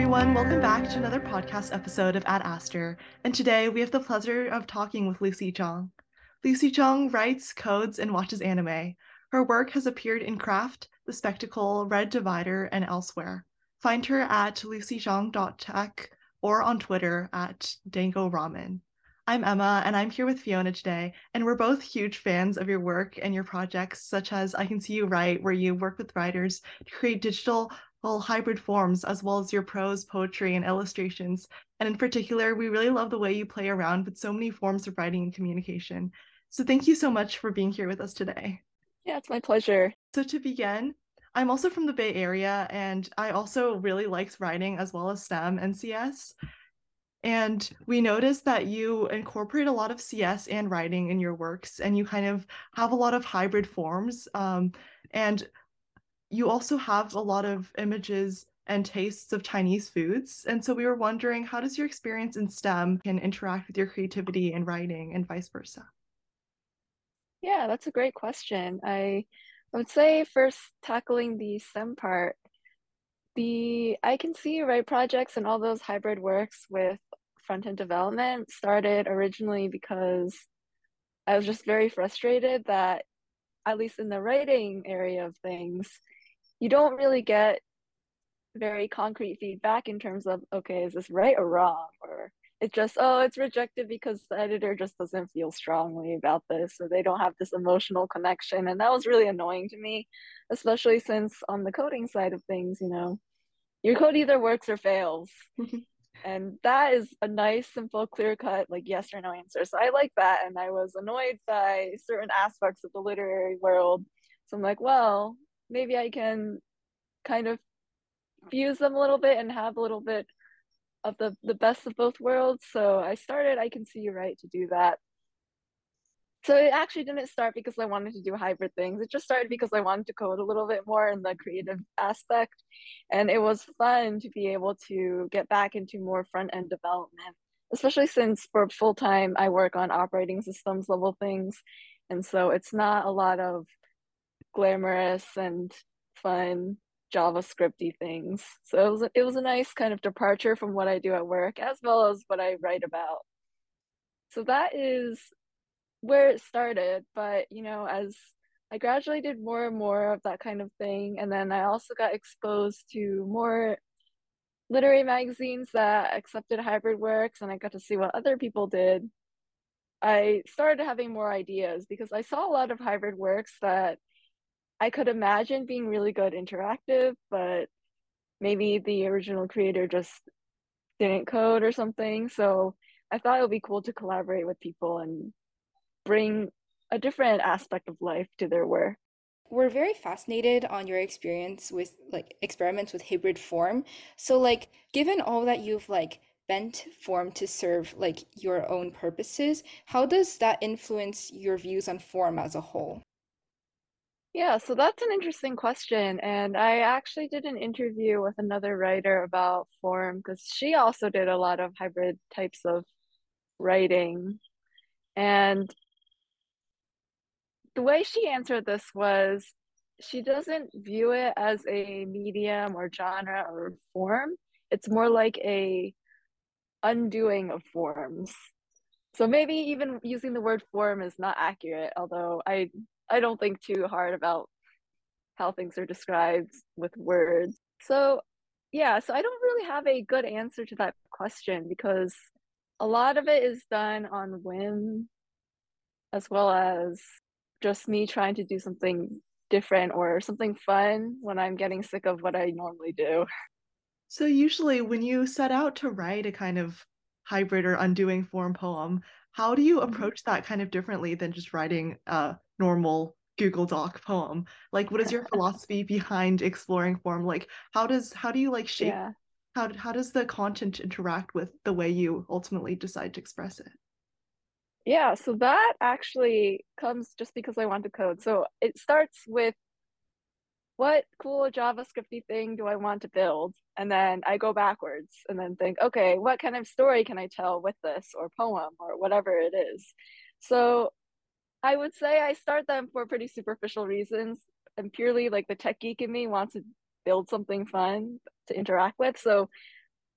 everyone. Welcome back to another podcast episode of Ad Aster. And today we have the pleasure of talking with Lucy Zhang. Lucy Zhang writes, codes, and watches anime. Her work has appeared in Craft, The Spectacle, Red Divider, and elsewhere. Find her at lucyzhang.tech or on Twitter at Dango Ramen. I'm Emma, and I'm here with Fiona today, and we're both huge fans of your work and your projects, such as I Can See You Write, where you work with writers to create digital hybrid forms, as well as your prose, poetry, and illustrations. And in particular, we really love the way you play around with so many forms of writing and communication. So thank you so much for being here with us today. Yeah, it's my pleasure. So to begin, I'm also from the Bay Area, and I also really liked writing as well as STEM and CS. And we noticed that you incorporate a lot of CS and writing in your works, and you kind of have a lot of hybrid forms. And you also have a lot of images and tastes of Chinese foods. And so we were wondering, how does your experience in STEM can interact with your creativity in writing and vice versa? Yeah, that's a great question. I would say first tackling the STEM part, the I Can See You Write projects and all those hybrid works with front-end development started originally because I was just very frustrated that, at least in the writing area of things, you don't really get very concrete feedback in terms of, okay, is this right or wrong? Or it's just, oh, it's rejected because the editor just doesn't feel strongly about this, or they don't have this emotional connection. And that was really annoying to me, especially since on the coding side of things, your code either works or fails. And that is a nice, simple, clear cut, like yes or no answer. So I like that. And I was annoyed by certain aspects of the literary world. So I'm like, well, maybe I can kind of fuse them a little bit and have a little bit of the best of both worlds. So I started I Can See You Write to do that. So it actually didn't start because I wanted to do hybrid things. It just started because I wanted to code a little bit more in the creative aspect. And it was fun to be able to get back into more front end development, especially since for full time I work on operating systems level things. And so it's not a lot of glamorous and fun JavaScripty things. So it was a nice kind of departure from what I do at work as well as what I write about. So that is where it started, but as I gradually did more and more of that kind of thing, and then I also got exposed to more literary magazines that accepted hybrid works, and I got to see what other people did. I started having more ideas because I saw a lot of hybrid works that I could imagine being really good interactive, but maybe the original creator just didn't code or something. So I thought it would be cool to collaborate with people and bring a different aspect of life to their work. We're very fascinated on your experience with like experiments with hybrid form. So like given all that you've like bent form to serve like your own purposes, how does that influence your views on form as a whole? Yeah, so that's an interesting question. And I actually did an interview with another writer about form because she also did a lot of hybrid types of writing. And the way she answered this was she doesn't view it as a medium or genre or form. It's more like a undoing of forms. So maybe even using the word form is not accurate, although I don't think too hard about how things are described with words. So yeah, so I don't really have a good answer to that question because a lot of it is done on whim as well as just me trying to do something different or something fun when I'm getting sick of what I normally do. So usually when you set out to write a kind of hybrid or undoing form poem, how do you approach that kind of differently than just writing a normal Google Doc poem? Like, what is your philosophy behind exploring form? Like, how do you like shape Yeah. how does the content interact with the way you ultimately decide to express it? Yeah, so that actually comes just because I want to code. So it starts with what cool JavaScripty thing do I want to build? And then I go backwards and then think, okay, what kind of story can I tell with this or poem or whatever it is? So I would say I start them for pretty superficial reasons and purely like the tech geek in me wants to build something fun to interact with. So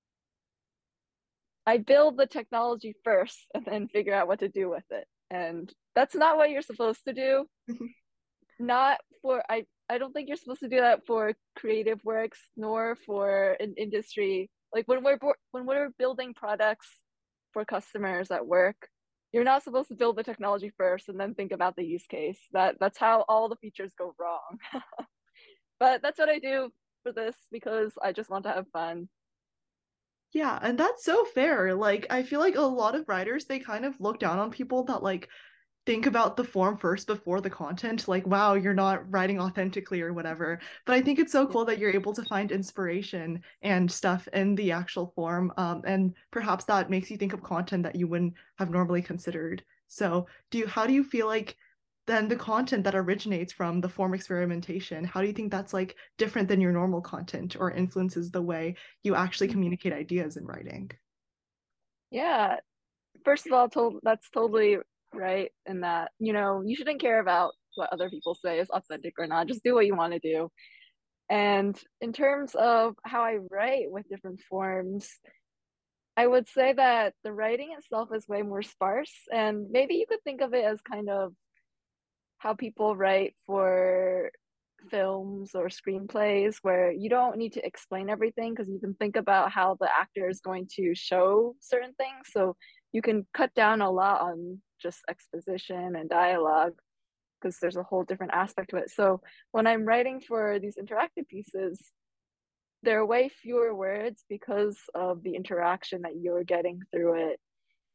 I build the technology first and then figure out what to do with it. And that's not what you're supposed to do. Not for I don't think you're supposed to do that for creative works nor for an industry. Like when we're building products for customers at work, you're not supposed to build the technology first and then think about the use case. That's how all the features go wrong. But that's what I do for this because I just want to have fun. Yeah, and that's so fair. Like, I feel like a lot of writers, they kind of look down on people that like think about the form first before the content. Like, wow, you're not writing authentically or whatever. But I think it's so Yeah. cool that you're able to find inspiration and stuff in the actual form. And perhaps that makes you think of content that you wouldn't have normally considered. So, how do you feel like then the content that originates from the form experimentation, how do you think that's like different than your normal content or influences the way you actually communicate ideas in writing? Yeah. First of all, that's totally right in that, you shouldn't care about what other people say is authentic or not. Just do what you want to do. And in terms of how I write with different forms, I would say that the writing itself is way more sparse. And maybe you could think of it as kind of how people write for films or screenplays, where you don't need to explain everything because you can think about how the actor is going to show certain things. So you can cut down a lot on just exposition and dialogue because there's a whole different aspect to it. So when I'm writing for these interactive pieces, there are way fewer words because of the interaction that you're getting through it.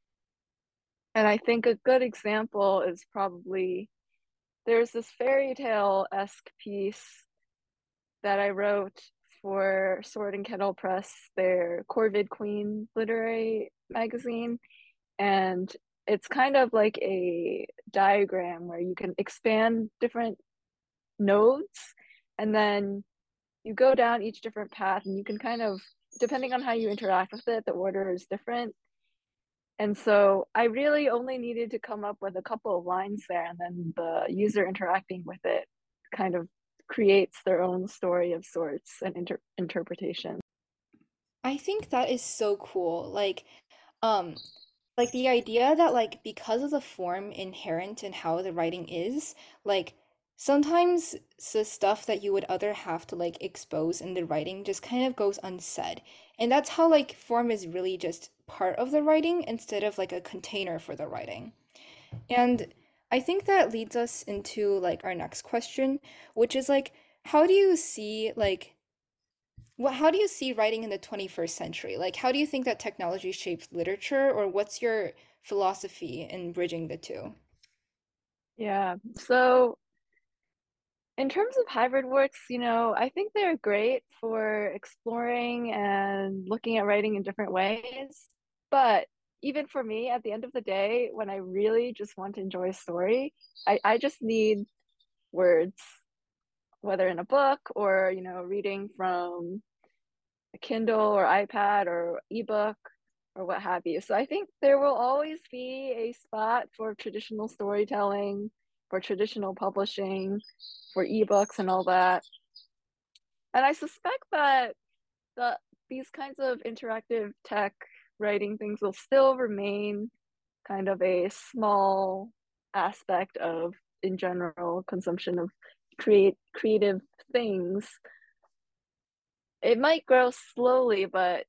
And I think a good example is probably there's this fairy tale-esque piece that I wrote for Sword and Kettle Press, their Corvid Queen literary magazine. And it's kind of like a diagram where you can expand different nodes and then you go down each different path and you can kind of, depending on how you interact with it, the order is different. And so I really only needed to come up with a couple of lines there, and then the user interacting with it kind of creates their own story of sorts and interpretation. I think that is so cool. Um, like the idea that like because of the form inherent in how the writing is, like sometimes the stuff that you would other have to like expose in the writing just kind of goes unsaid. And that's how like form is really just part of the writing instead of like a container for the writing. And I think that leads us into like our next question, which is like, how do you see like how do you see writing in the 21st century? Like, how do you think that technology shapes literature, or what's your philosophy in bridging the two? Yeah. So in terms of hybrid works, I think they're great for exploring and looking at writing in different ways. But even for me, at the end of the day, when I really just want to enjoy a story, I just need words, whether in a book or, reading from a Kindle or iPad or ebook or what have you. So I think there will always be a spot for traditional storytelling, for traditional publishing, for ebooks and all that. And I suspect that the these kinds of interactive tech writing things will still remain kind of a small aspect of in general consumption of creative things. It might grow slowly, but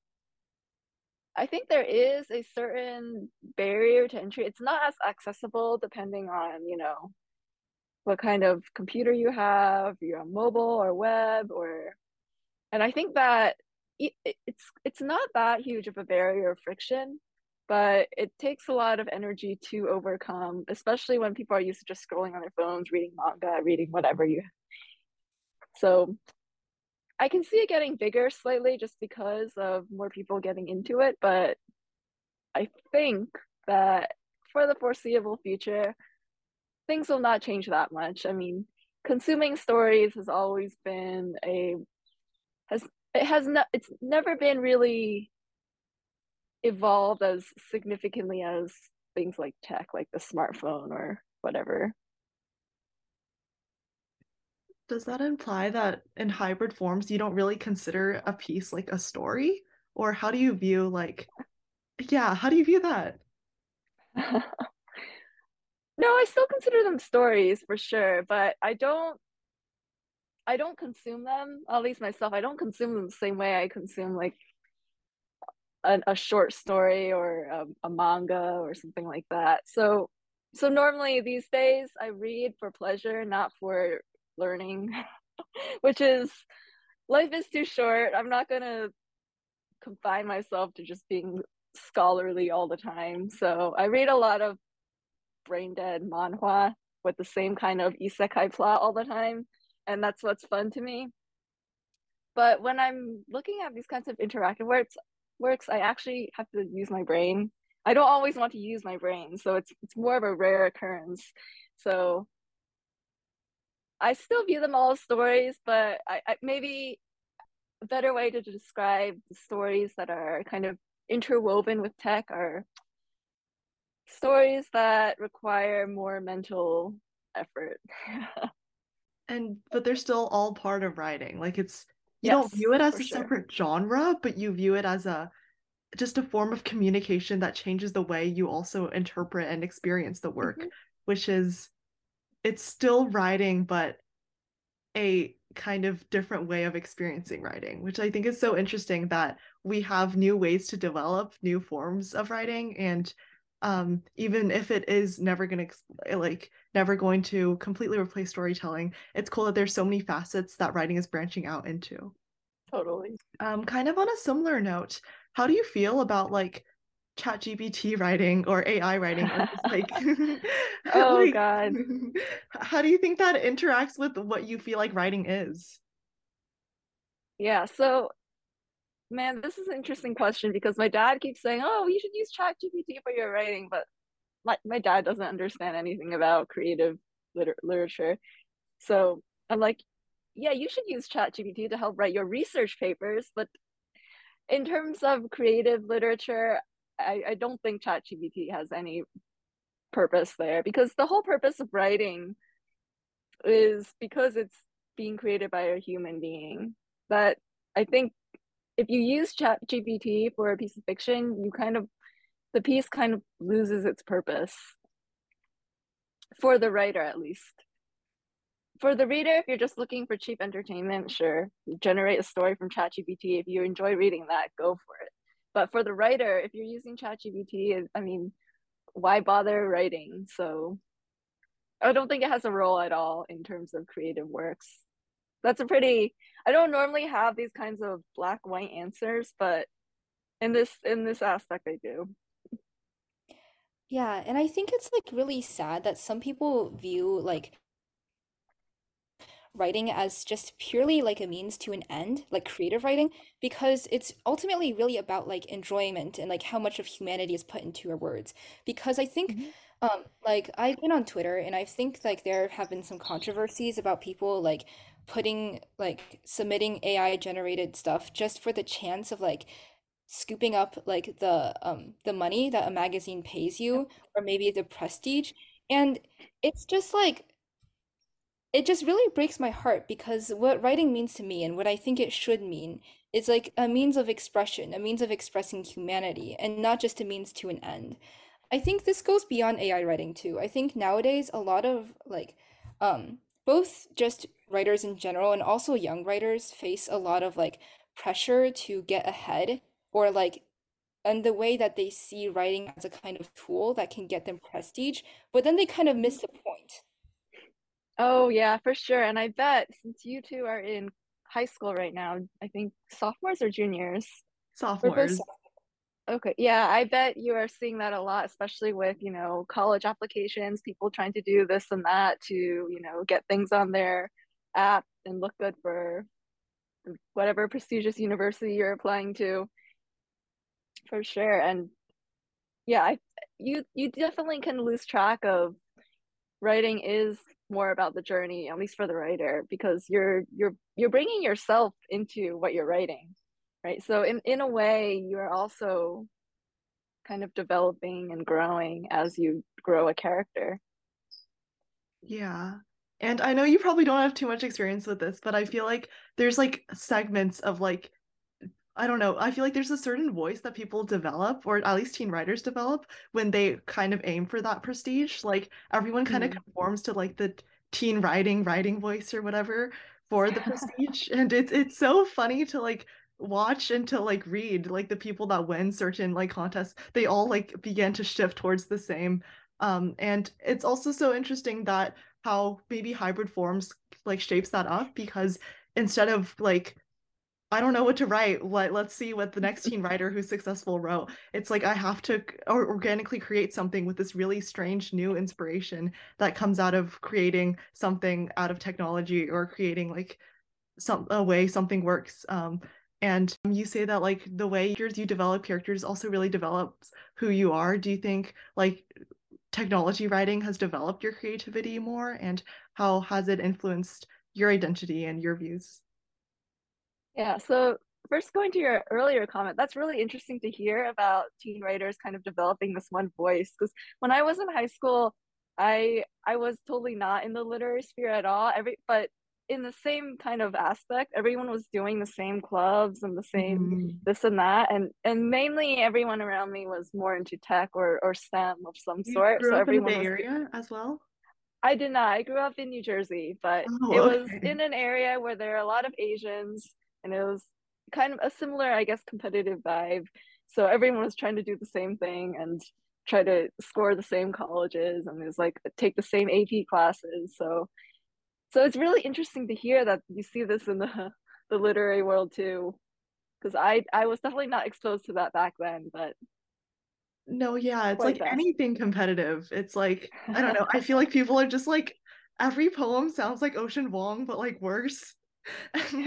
I think there is a certain barrier to entry. It's not as accessible depending on, what kind of computer you have, you're on mobile or web or and I think that it's not that huge of a barrier of friction, but it takes a lot of energy to overcome, especially when people are used to just scrolling on their phones, reading manga, reading whatever you. So I can see it getting bigger slightly just because of more people getting into it, but I think that for the foreseeable future, things will not change that much. I mean, consuming stories has always been a has it has not it's never been really evolved as significantly as things like tech, like the smartphone or whatever. Does that imply that in hybrid forms you don't really consider a piece like a story? Or how do you view like Yeah, how do you view that? No, I still consider them stories for sure, but I don't consume them, at least myself. I don't consume them the same way I consume like a short story or a manga or something like that. So normally these days I read for pleasure, not for learning, which is life is too short. I'm not gonna confine myself to just being scholarly all the time. So I read a lot of brain dead manhwa with the same kind of isekai plot all the time, and that's what's fun to me. But when I'm looking at these kinds of interactive works, I actually have to use my brain. I don't always want to use my brain, so it's more of a rare occurrence. So I still view them all as stories, but I maybe a better way to describe the stories that are kind of interwoven with tech are stories that require more mental effort. But they're still all part of writing. Like you don't Yes, view it as for a sure. separate genre, but you view it as a just a form of communication that changes the way you also interpret and experience the work, Hmm. which is it's still writing, but a kind of different way of experiencing writing, which I think is so interesting that we have new ways to develop new forms of writing. And even if it is never going to completely replace storytelling, it's cool that there's so many facets that writing is branching out into. Totally. Kind of on a similar note, how do you feel about like ChatGPT writing or AI writing or just like Oh like God. how do you think that interacts with what you feel like writing is? Yeah, so man, this is an interesting question because my dad keeps saying, "Oh, you should use ChatGPT for your writing," but my dad doesn't understand anything about creative literature. So I'm like, "Yeah, you should use ChatGPT to help write your research papers." But in terms of creative literature, I don't think ChatGPT has any purpose there because the whole purpose of writing is because it's being created by a human being. That I think if you use chat gpt for a piece of fiction, you kind of the piece kind of loses its purpose for the writer, at least. For the reader, if you're just looking for cheap entertainment, sure, generate a story from ChatGPT. If you enjoy reading that, go for it. But for the writer, if you're using ChatGPT, I mean, why bother writing? So I don't think it has a role at all in terms of creative works. That's a pretty, I don't normally have these kinds of black white answers, but in this aspect I do. Yeah, and I think it's like really sad that some people view like writing as just purely like a means to an end, like creative writing, because it's ultimately really about like enjoyment and like how much of humanity is put into your words. Because I think Mhm. like I've been on Twitter and I think like there have been some controversies about people like putting like submitting AI generated stuff just for the chance of like scooping up like the money that a magazine pays Yep. you or maybe the prestige. And it's just like it just really breaks my heart because what writing means to me and what I think it should mean is like a means of expression, a means of expressing humanity, and not just a means to an end. I think this goes beyond AI writing too. I think nowadays a lot of like both just writers in general and also young writers face a lot of like pressure to get ahead or like and the way that they see writing as a kind of tool that can get them prestige, but then they kind of Mhm. miss the point. Oh yeah, for sure. And I bet since you two are in high school right now, I think sophomores or juniors. We're both Sophomores. Okay, yeah, I bet you are seeing that a lot, especially with, college applications, people trying to do this and that to, get things on their app and look good for whatever prestigious university you're applying to, for sure. And yeah, you definitely can lose track of writing is more about the journey, at least for the writer, because you're bringing yourself into what you're writing, right? So in a way, you're also kind of developing and growing as you grow a character. Yeah. And I know you probably don't have too much experience with this, but I feel like there's like segments of like I don't know. I feel like there's a certain voice that people develop, or at least teen writers develop, when they kind of aim for that prestige. Like everyone kind of Mm. conforms to like the teen writing voice or whatever for the prestige. And it's so funny to like watch and to like read like the people that win certain like contests, they all like begin to shift towards the same. And it's also so interesting that how maybe hybrid forms like shapes that up because instead of like I don't know what to write. Let's see what the next teen writer who's successful wrote. It's like I have to organically create something with this really strange new inspiration that comes out of creating something out of technology or creating like a way something works. And you say that like the way you develop characters also really develops who you are. Do you think like technology writing has developed your creativity more, and how has it influenced your identity and your views? Yeah, so first going to your earlier comment, that's really interesting to hear about teen writers kind of developing this one voice. Because when I was in high school, I was totally not in the literary sphere at all. But in the same kind of aspect, everyone was doing the same clubs and the same Mhm. this and that, and mainly everyone around me was more into tech or STEM of some You sort. grew So up in the everyone Bay was Area as well? I did not. I grew up in New Jersey, but Oh, it was okay. in an area where there are a lot of Asians, and it was kind of a similar, I guess, competitive vibe. So everyone was trying to do the same thing and try to score the same colleges, and it was like take the same AP classes. So it's really interesting to hear that you see this in the literary world too, because I was definitely not exposed to that back then, but No, yeah, it's quite like fast. anything competitive. It's like, I don't know. I feel like people are just like, every poem sounds like Ocean Vuong, but like worse. And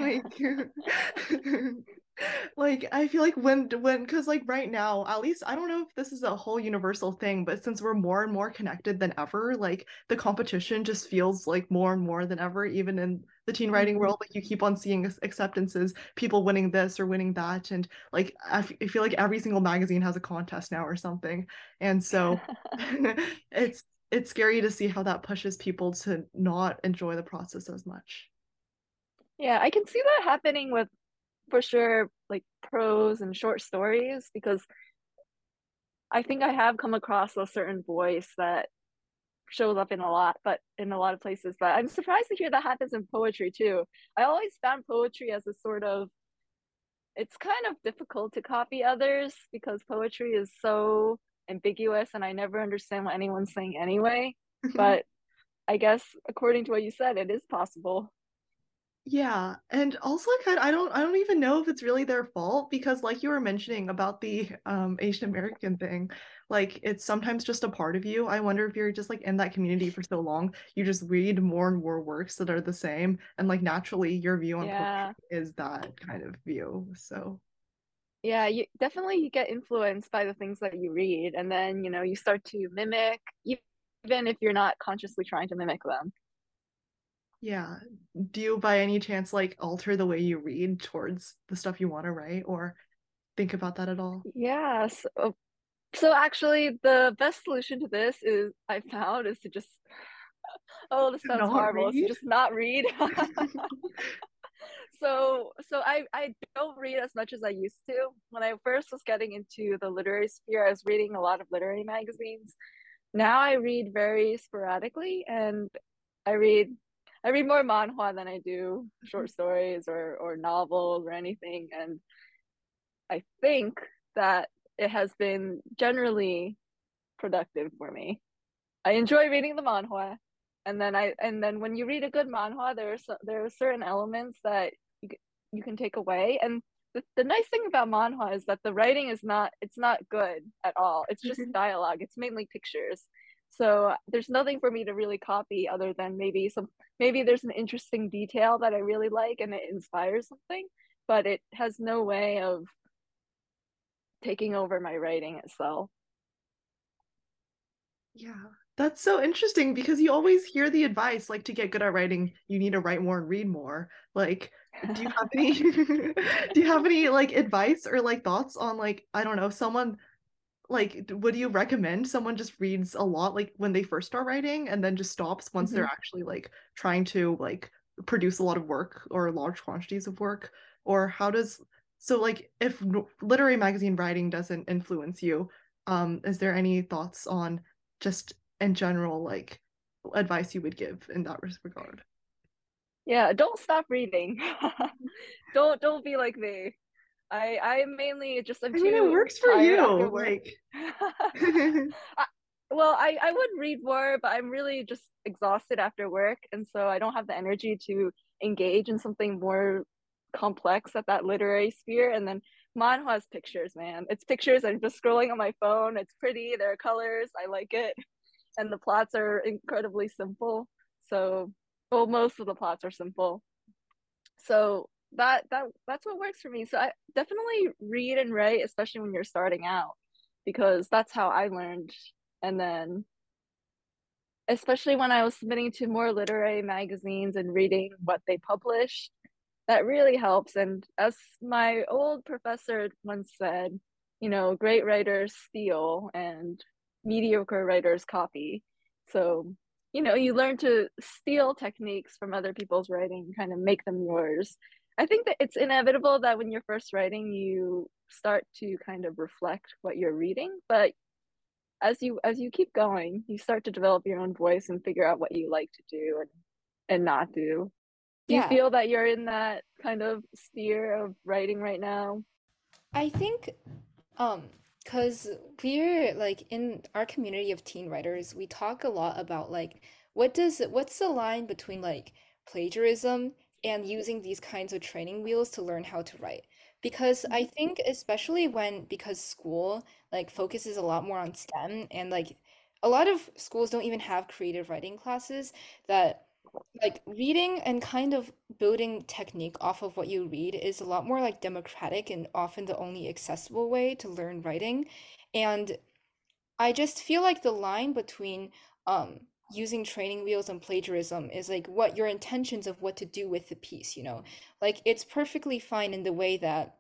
like I feel like when because like right now, at least I don't know if this is a whole universal thing, but since we're more and more connected than ever, like the competition just feels like more and more than ever, even in the teen writing Mm. world. Like you keep on seeing acceptances, people winning this or winning that, and like I feel like every single magazine has a contest now or something, and so it's it's scary to see how that pushes people to not enjoy the process as much. Yeah, I can see that happening with for sure like prose and short stories because I think I have come across a certain voice that shows up in a lot of places. But I'm surprised to hear that happens in poetry too. I always found poetry as a sort of it's kind of difficult to copy others because poetry is so ambiguous and I never understand what anyone's saying anyway. But I guess according to what you said, it is possible. Yeah, and also kind of, I don't even know if it's really their fault because like you were mentioning about the Asian American thing, like it's sometimes just a part of you. I wonder if you're just like in that community for so long, you just read more and more works that are the same and like naturally your view on poetry Yeah. is that kind of view. So, Yeah, you get influenced by the things that you read, and then you start to mimic, even if you're not consciously trying to mimic them. yeah. Do you by any chance like alter the way you read towards the stuff you want to write or think about that at all? Yeah, so actually, the best solution to this is I found is to just oh, this sounds Not horrible, is to read? just not read. So I don't read as much as I used to. When I first was getting into the literary sphere, I was reading a lot of literary magazines. Now I read very sporadically, and I read I read more manhwa than I do short stories or novels or anything. And I think that it has been generally productive for me. I enjoy reading the manhwa, and then when you read a good manhwa, there are certain elements that you can take away. And the nice thing about manhwa is that the writing is not it's not good at all. It's just dialogue. It's mainly pictures. So there's nothing for me to really copy other than maybe there's an interesting detail that I really like and it inspires something, but it has no way of taking over my writing itself. Yeah, that's so interesting because you always hear the advice like to get good at writing, you need to write more and read more. Like, do you have any do you have any like advice or like thoughts on like I don't know, someone like would you recommend someone just reads a lot like when they first start writing and then just stops once they're Mhm. actually like trying to like produce a lot of work or large quantities of work? Or how does So like if literary magazine writing doesn't influence you, is there any thoughts on just in general like advice you would give in that regard? Yeah, don't stop reading. Don't be like me. I mainly just am I mean, it too works for tired after you. work. Like, I, well, I would read more, but I'm really just exhausted after work, and so I don't have the energy to engage in something more complex at that literary sphere. And then manhwa has pictures, man. It's pictures. I'm just scrolling on my phone. It's pretty. There are colors. I like it, and the plots are incredibly simple. So, well, most of the plots are simple. So that's what works for me. So I definitely read and write, especially when you're starting out, because that's how I learned. And then especially when I was submitting to more literary magazines and reading what they published, that really helps. And as my old professor once said, great writers steal and mediocre writers copy. So, you learn to steal techniques from other people's writing, kind of make them yours. I think that it's inevitable that when you're first writing, you start to kind of reflect what you're reading, but as you keep going, you start to develop your own voice and figure out what you like to do and not do. Do you Yeah, feel that you're in that kind of sphere of writing right now? I think um because we're like in our community of teen writers, we talk a lot about like what's the line between like plagiarism and using these kinds of training wheels to learn how to write. Because I think especially because school like focuses a lot more on STEM and like a lot of schools don't even have creative writing classes that like reading and kind of building technique off of what you read is a lot more like democratic and often the only accessible way to learn writing. And I just feel like the line between using training wheels and plagiarism is like what your intentions of what to do with the piece, you know? Like it's perfectly fine in the way that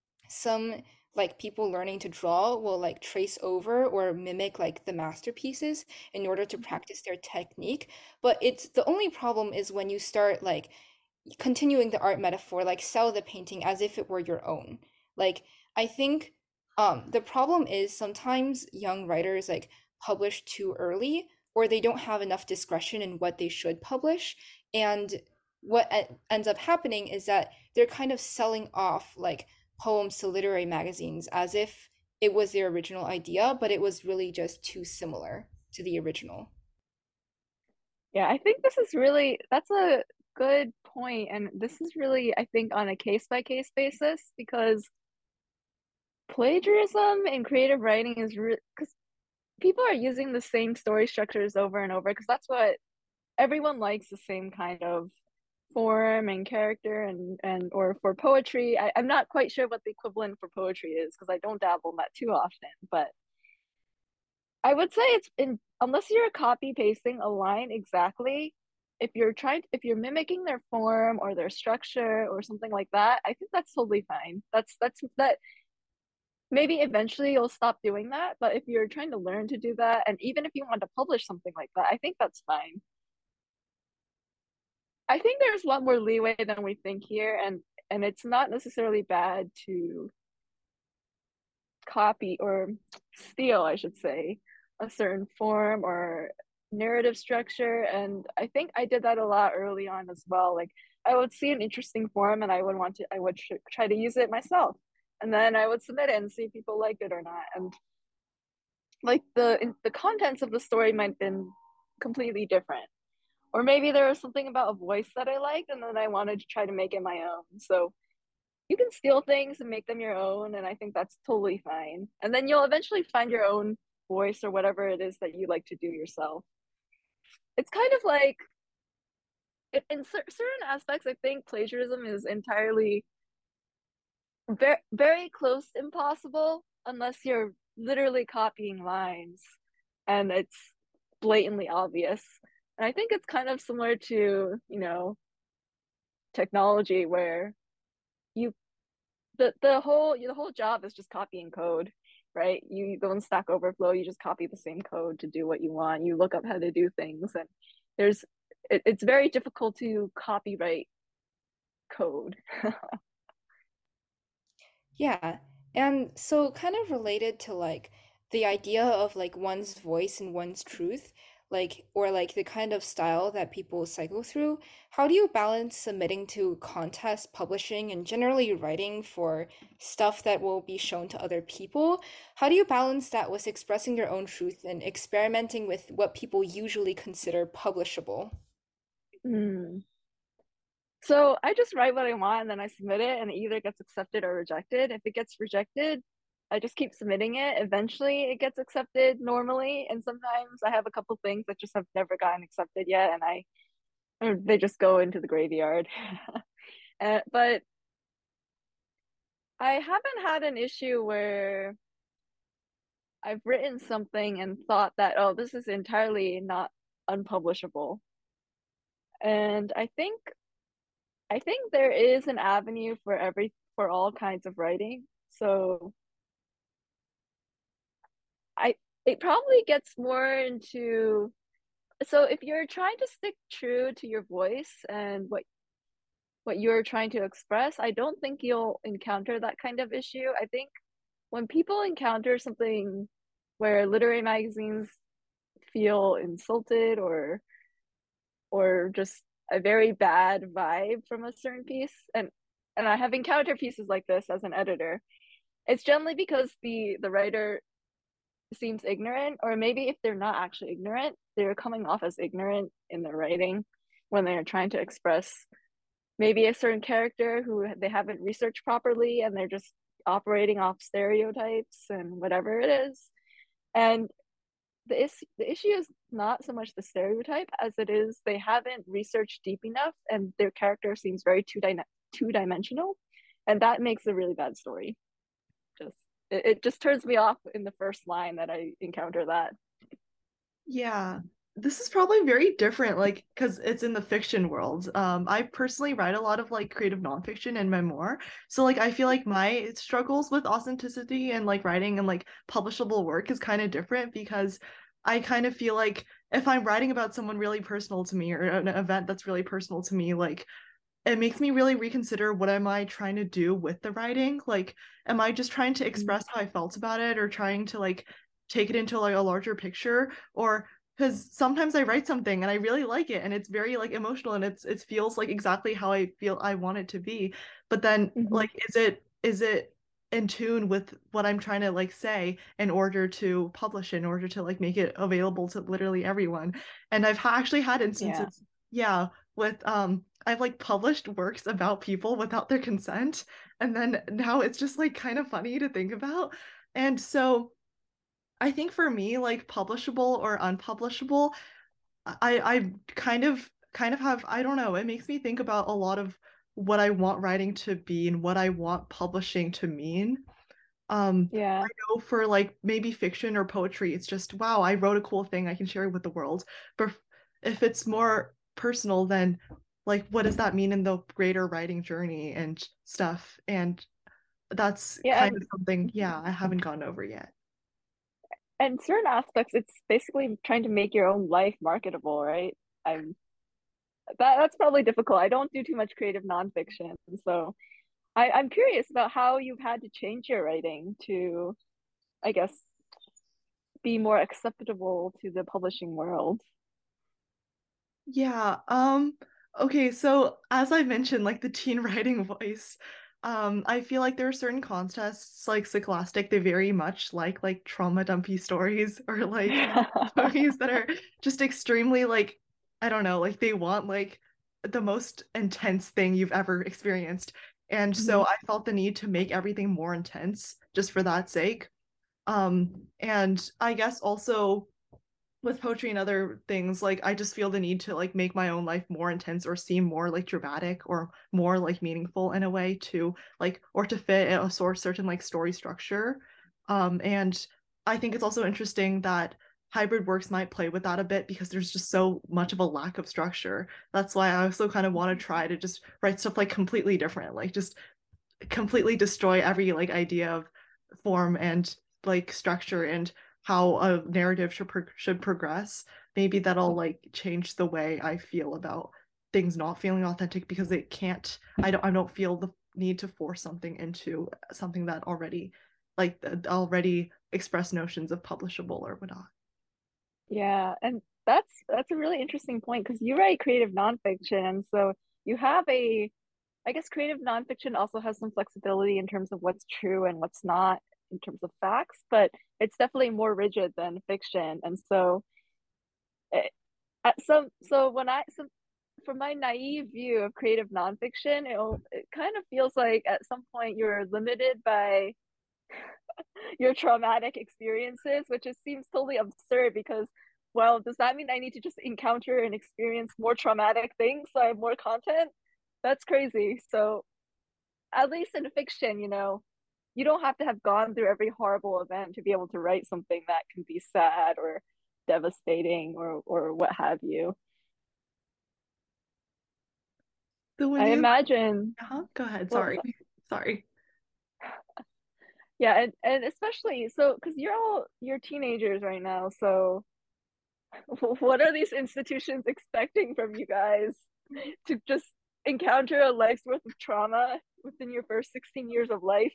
some like people learning to draw will like trace over or mimic like the masterpieces in order to practice their technique. But it's the only problem is when you start like continuing the art metaphor, like sell the painting as if it were your own. Like I think the problem is sometimes young writers like publish too early or they don't have enough discretion in what they should publish. And what ends up happening is that they're kind of selling off like poems to literary magazines as if it was their original idea, but it was really just too similar to the original. Yeah, I think that's a good point, and this is really, I think, on a case by case basis because plagiarism in creative writing is because people are using the same story structures over and over because that's what everyone likes, the same kind of form and character and or for poetry. I'm not quite sure what the equivalent for poetry is because I don't dabble in that too often, but I would say it's in unless you're copy pasting a line exactly, if you're mimicking their form or their structure or something like that, I think that's totally fine. That maybe eventually you'll stop doing that, but if you're trying to learn to do that, and even if you want to publish something like that, I think that's fine. I think there's a lot more leeway than we think here, and it's not necessarily bad to copy or steal, I should say, a certain form or narrative structure. And I think I did that a lot early on as well. Like I would see an interesting form and I would try to use it myself. And then I would submit it and see if people liked it or not. And like the contents of the story might have been completely different. Or maybe there was something about a voice that I liked and then I wanted to try to make it my own. So you can steal things and make them your own, and I think that's totally fine. And then you'll eventually find your own voice or whatever it is that you like to do yourself. It's kind of like in certain aspects, I think plagiarism is entirely very very close to impossible unless you're literally copying lines and it's blatantly obvious. And I think it's kind of similar to, technology where you the whole job is just copying code, right? You go in Stack Overflow, you just copy the same code to do what you want. You look up how to do things, and there's it's very difficult to copyright code. Yeah. And so kind of related to like the idea of like one's voice and one's truth, like or like the kind of style that people cycle through, how do you balance submitting to contests, publishing, and generally writing for stuff that will be shown to other people? How do you balance that with expressing your own truth and experimenting with what people usually consider publishable? Hmm. So I just write what I want and then I submit it and it either gets accepted or rejected. If it gets rejected, I just keep submitting it. Eventually it gets accepted normally. And sometimes I have a couple things that just have never gotten accepted yet and or they just go into the graveyard. But I haven't had an issue where I've written something and thought that, oh, this is entirely not unpublishable. And I think there is an avenue for all kinds of writing. So I it probably gets more into so if you're trying to stick true to your voice and what you're trying to express, I don't think you'll encounter that kind of issue. I think when people encounter something where literary magazines feel insulted or just a very bad vibe from a certain piece, and I have encountered pieces like this as an editor, it's generally because the writer seems ignorant, or maybe if they're not actually ignorant, they're coming off as ignorant in their writing when they're trying to express maybe a certain character who they haven't researched properly and they're just operating off stereotypes and whatever it is. And the issue is not so much the stereotype as it is they haven't researched deep enough and their character seems very two-dimensional, and that makes a really bad story. Just it just turns me off in the first line that I encounter that. Yeah, this is probably very different, like, because it's in the fiction world. I personally write a lot of like creative nonfiction and memoir. So like I feel like my struggles with authenticity and like writing and like publishable work is kind of different because I kind of feel like if I'm writing about someone really personal to me or an event that's really personal to me, like it makes me really reconsider what am I trying to do with the writing? Like, am I just trying to express how I felt about it or trying to like take it into like a larger picture? Or because sometimes I write something and I really like it and it's very like emotional and it feels like exactly how I feel I want it to be. But then Mm-hmm. like is it in tune with what I'm trying to like say in order to publish it, in order to like make it available to literally everyone? And I've actually had Yeah. instances, yeah, with I've like published works about people without their consent, and then now it's just like kind of funny to think about. And so I think for me, like publishable or unpublishable, I kind of have, I don't know, it makes me think about a lot of what I want writing to be and what I want publishing to mean. I Yeah. know for like maybe fiction or poetry, it's just, wow, I wrote a cool thing I can share with the world. But if it's more personal, then like what does that mean in the greater writing journey and stuff? And that's Yeah, kind of something, yeah, I haven't gone over yet. and certain aspects it's basically trying to make your own life marketable, right? I'm that's probably difficult. I don't do too much creative nonfiction, so I'm curious about how you've had to change your writing to, I guess, be more acceptable to the publishing world. Yeah, okay, so as I mentioned, like the teen writing voice, I feel like there are certain contests like Scholastic, they very much like trauma dumpy stories or like stories that are just extremely like, I don't know, like they want like the most intense thing you've ever experienced. And so Mhm. I felt the need to make everything more intense just for that sake. And I guess also with poetry and other things, like I just feel the need to like make my own life more intense or seem more like dramatic or more like meaningful in a way to like or to fit a sort certain like story structure. And I think it's also interesting that hybrid works might play with that a bit because there's just so much of a lack of structure. That's why I also kind of want to try to just write stuff like completely different, like just completely destroy every like idea of form and like structure and how a narrative should progress. Maybe that'll like change the way I feel about things not feeling authentic because it can't. I don't feel need to force something into something that already already express notions of publishable or whatnot. Yeah, and that's a really interesting point because you write creative nonfiction, so you have a I guess creative nonfiction also has some flexibility in terms of what's true and what's not in terms of facts, but it's definitely more rigid than fiction. And so, it, so from my naive view of creative nonfiction, it kind of feels like at some point you're limited by your traumatic experiences, which just seems totally absurd because, well, does that mean I need to just encounter and experience more traumatic things so I have more content? That's crazy. So at least in fiction, you don't have to have gone through every horrible event to be able to write something that can be sad or devastating or what have you. So when I you imagine, go ahead, well, sorry. yeah, and especially so because you're teenagers right now, so what are these institutions expecting from you guys to just encounter a life's worth of trauma within your first 16 years of life?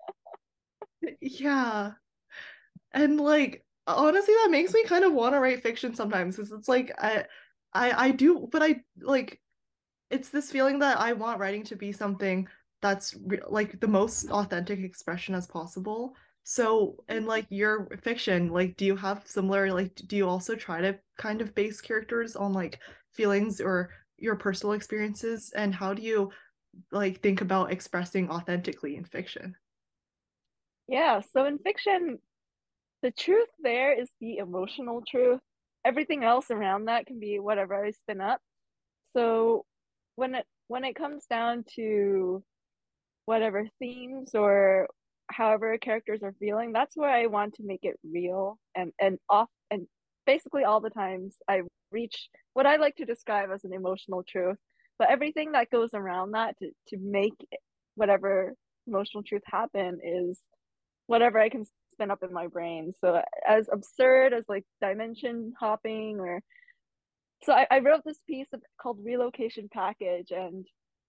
Yeah. And like honestly, that makes me kind of want to write fiction sometimes because it's like I do, but I like it's this feeling that I want writing to be something that's like the most authentic expression as possible. So, in like your fiction, like do you have similar like do you also try to kind of base characters on like feelings or your personal experiences and how do you like think about expressing authentically in fiction? Yeah, so in fiction, the truth there is the emotional truth. Everything else around that can be whatever I spin up. So when it comes down to whatever themes or however characters are feeling, that's where I want to make it real and off and basically all the times I reach what I like to describe as an emotional truth. But everything that goes around that to make whatever emotional truth happen is whatever I can spin up in my brain. So as absurd as like dimension hopping or so I wrote this piece called Relocation Package and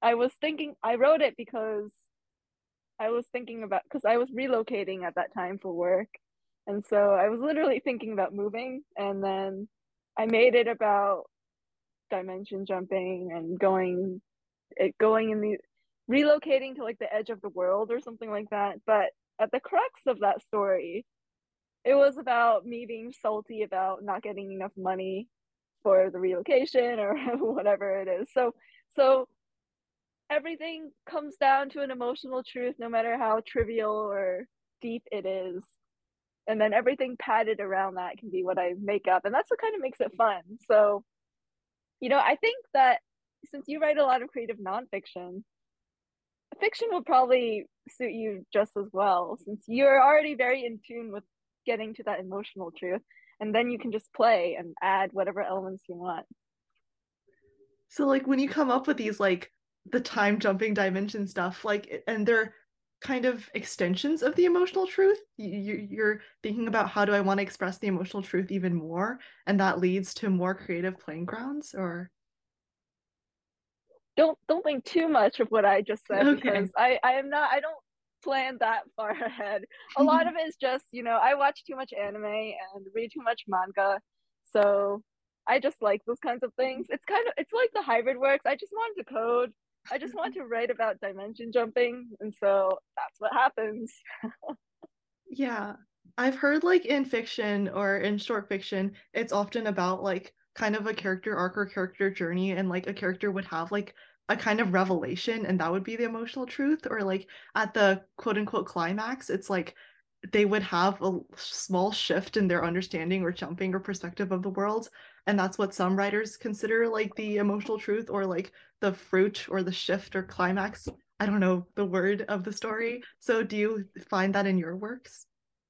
I wrote it because I was thinking about because I was relocating at that time for work. And so I was literally thinking about moving and then I made it about dimension jumping and going in the relocating to like the edge of the world or something like that. But at the crux of that story, it was about me being salty about not getting enough money for the relocation or whatever it is. So everything comes down to an emotional truth, no matter how trivial or deep it is. And then everything padded around that can be what I make up. And that's what kind of makes it fun. So, I think that since you write a lot of creative nonfiction, fiction will probably suit you just as well, since you're already very in tune with getting to that emotional truth. And then you can just play and add whatever elements you want. So like when you come up with these like the time jumping dimension stuff, like and they're kind of extensions of the emotional truth, you're thinking about how do I want to express the emotional truth even more, and that leads to more creative playing grounds, or Don't think too much of what I just said okay. because I don't plan that far ahead. A lot of it is just, I watch too much anime and read too much manga. So I just like those kinds of things. It's like the hybrid works. I just want to code. I just want to write about dimension jumping, and so that's what happens. Yeah. I've heard like in fiction or in short fiction, it's often about like kind of a character arc or character journey, and like a character would have like a kind of revelation, and that would be the emotional truth. Or like at the quote unquote climax, it's like they would have a small shift in their understanding or jumping or perspective of the world. And that's what some writers consider like the emotional truth or like the fruit or the shift or climax. I don't know the word of the story. So do you find that in your works?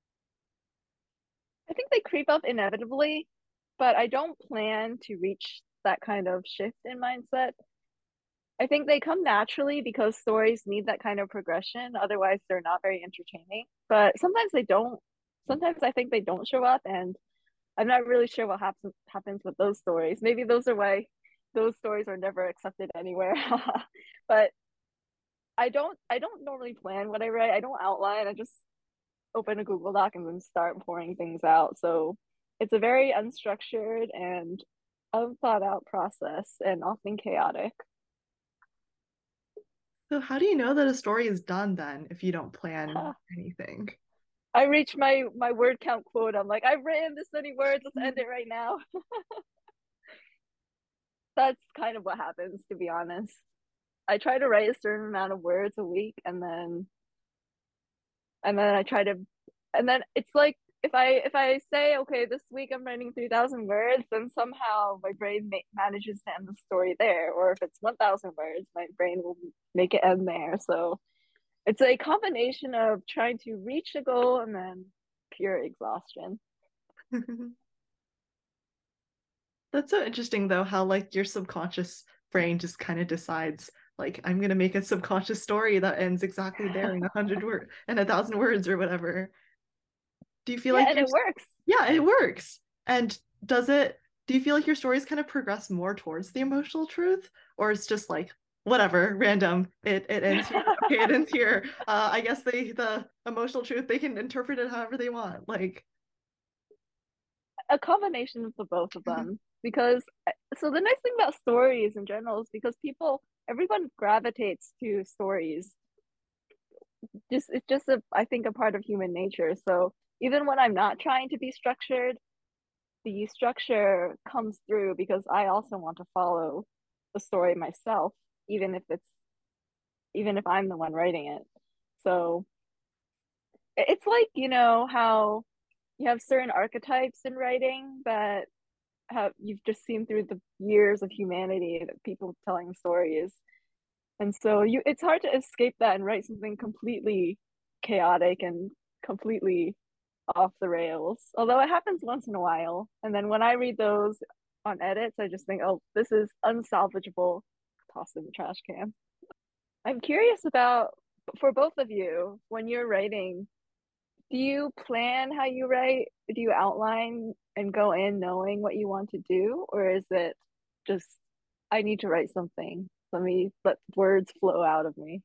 I think they creep up inevitably, but I don't plan to reach that kind of shift in mindset. I think they come naturally because stories need that kind of progression. Otherwise, they're not very entertaining. But sometimes they don't. Sometimes I think they don't show up, and I'm not really sure what happens with those stories. Maybe those are why those stories are never accepted anywhere. But I don't normally plan what I write. I don't outline. I just open a Google Doc and then start pouring things out. So it's a very unstructured and unthought out process and often chaotic. So how do you know that a story is done then if you don't plan anything? I reach my word count quota. I'm like, I've written this many words, let's end it right now. That's kind of what happens, to be honest. I try to write a certain amount of words a week, and then I try to, and then it's like if I say, okay, this week I'm writing 3,000 words, then somehow my brain manages to end the story there. Or if it's 1,000 words, my brain will make it end there. So it's a combination of trying to reach a goal and then pure exhaustion. That's so interesting though, how like your subconscious brain just kind of decides like I'm gonna make a subconscious story that ends exactly there in 100 words and 1,000 words or whatever. Do you feel Yeah, like and it works. yeah, it works. And does it do you feel like your stories kind of progress more towards the emotional truth? Or it's just like whatever, random. It ends here. Okay, it ends here. I guess the emotional truth, they can interpret it however they want. Like A combination of the both of them. Because so the nice thing about stories in general is because everyone gravitates to stories. It's just I think a part of human nature. So even when I'm not trying to be structured, the structure comes through because I also want to follow the story myself, even if I'm the one writing it. So it's like, how you have certain archetypes in writing that have you've just seen through the years of humanity, that people telling stories. And so it's hard to escape that and write something completely chaotic and completely off the rails. Although it happens once in a while. And then when I read those on edits, I just think, oh, this is unsalvageable. Toss in the trash can. I'm curious about, for both of you, when you're writing, do you plan how you write? Do you outline and go in knowing what you want to do? Or is it just, I need to write something. Let words flow out of me.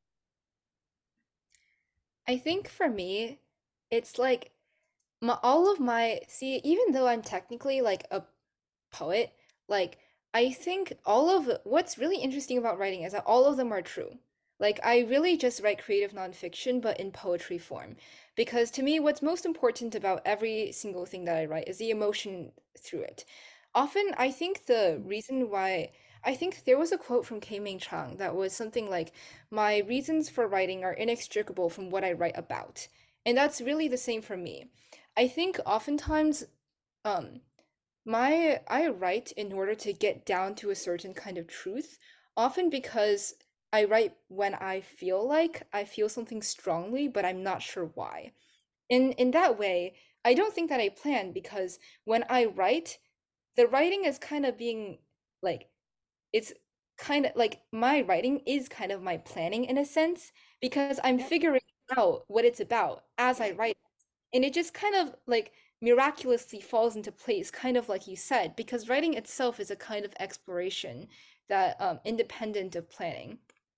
I think for me, it's like all of my, see, even though I'm technically like a poet, like I think all of what's really interesting about writing is that all of them are true. Like I really just write creative nonfiction, but in poetry form. Because to me, what's most important about every single thing that I write is the emotion through it. Often, I think the reason why I think there was a quote from K Ming Chang that was something like, "My reasons for writing are inextricable from what I write about." And that's really the same for me. I think oftentimes, um, I write in order to get down to a certain kind of truth, often because I write when I feel something strongly, but I'm not sure why. In that way, I don't think that I plan because when I write, the writing is kind of being like it's kind of like my writing is kind of my planning in a sense because I'm Yep. figuring out what it's about as I write and it just kind of like miraculously falls into place, kind of like you said, because writing itself is a kind of exploration that independent of planning.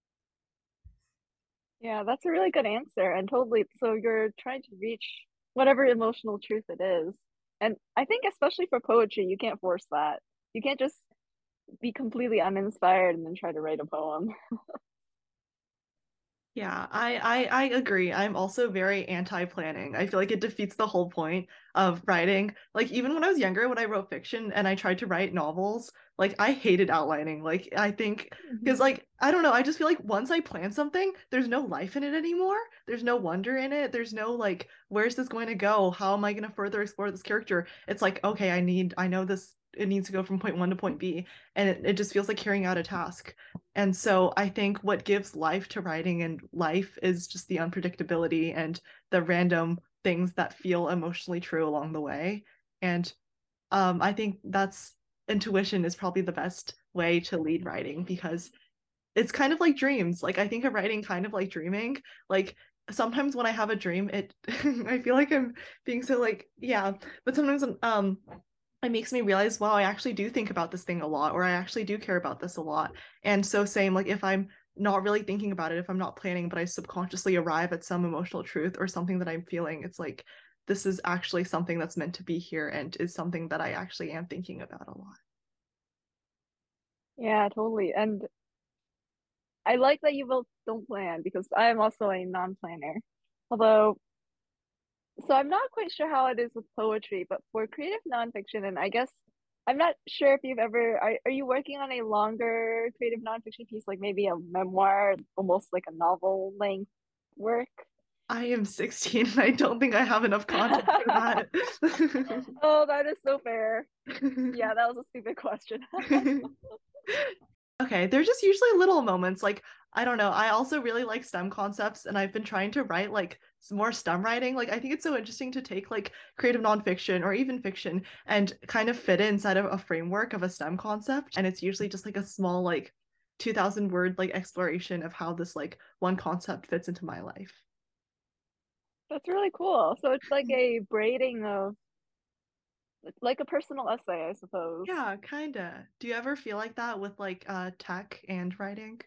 Yeah, that's a really good answer. And totally, so you're trying to reach whatever emotional truth it is. And I think especially for poetry, you can't force that. You can't just be completely uninspired and then try to write a poem. yeah, I agree. I'm also very anti-planning. I feel like it defeats the whole point of writing. Like even when I was younger, when I wrote fiction and I tried to write novels, like I hated outlining. Like I think because Mhm. like I don't know, I just feel like once I plan something, there's no life in it anymore. There's no wonder in it. There's no like, where's this going to go? How am I going to further explore this character? It's like, okay, I know this, it needs to go from point one to point B, and it just feels like carrying out a task. And so I think what gives life to writing and life is just the unpredictability and the random things that feel emotionally true along the way. And I think that's intuition is probably the best way to lead writing because it's kind of like dreams. Like I think of writing kind of like dreaming. Like sometimes when I have a dream, it I feel like I'm being so like yeah, but sometimes it makes me realize, wow, I actually do think about this thing a lot, or I actually do care about this a lot. And so same, like if I'm not really thinking about it if I'm not planning, but I subconsciously arrive at some emotional truth or something that I'm feeling. It's like this is actually something that's meant to be here and is something that I actually am thinking about a lot. Yeah, totally. And I like that you both don't plan because I am also a non-planner. Although, so I'm not quite sure how it is with poetry, but for creative nonfiction, and I guess I'm not sure if you've ever, are you working on a longer creative nonfiction piece, like maybe a memoir, almost like a novel length work? I am 16 and I don't think I have enough content for that. Oh, that is so fair. Yeah, that was a stupid question. Okay, they're just usually little moments. Like, I don't know. I also really like STEM concepts, and I've been trying to write like some more STEM writing. Like, I think it's so interesting to take like creative nonfiction or even fiction and kind of fit it inside of a framework of a STEM concept. And it's usually just like a small, like 2,000 word like exploration of how this like one concept fits into my life. That's really cool. So it's like a braiding of, like a personal essay, I suppose. Yeah, kinda. Do you ever feel like that with like tech and writing?